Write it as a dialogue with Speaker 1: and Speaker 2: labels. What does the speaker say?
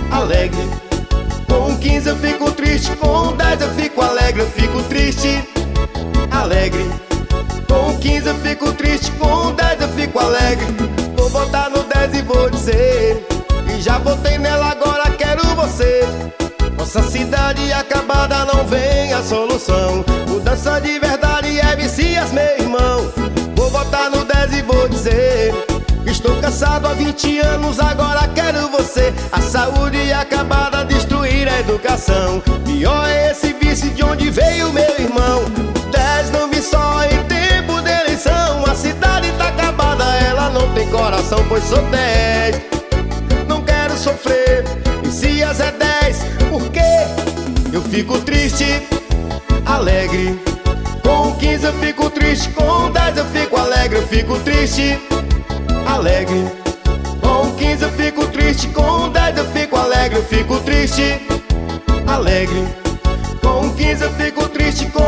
Speaker 1: alegre. Com 15 eu fico triste, com 10 eu fico alegre. Eu fico triste, alegre. Com 15 eu fico triste, com 10 eu fico alegre. Vou votar no 10 e vou dizer que já votei nela, agora quero você. Nossa cidade acabada, não vem a solução. Mudança de verdade é Vicias, meu irmão. Vou votar no 10 e vou dizer que estou cansado há 20 anos, agora quero você. A saúde acabada, destruir a educação. Pior é esse vice de onde veio meu irmão. 10 não me só em tempo de eleição. A cidade tá acabada, ela não tem coração, pois sou 10. Não quero sofrer, Vicias é 10. Por quê? Eu fico triste, alegre. Com 15 eu fico triste, com 10 eu fico alegre. Eu fico triste, alegre. Com 15 eu fico triste, com 10 eu fico alegre. Eu fico triste, alegre. Com 15 eu fico triste, com